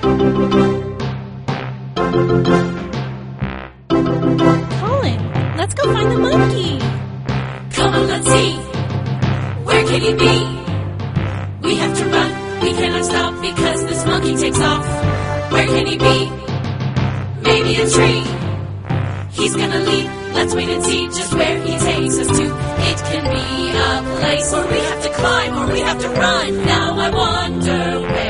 Colin, let's go find the monkey. Come on, let's see. Where can he be? We have to run. We cannot stop because this monkey takes off. Where can he be? Maybe a tree. He's gonna leap. Let's wait and see just where he takes us to. It can be a place where we have to climb or we have to run. Now I wonder where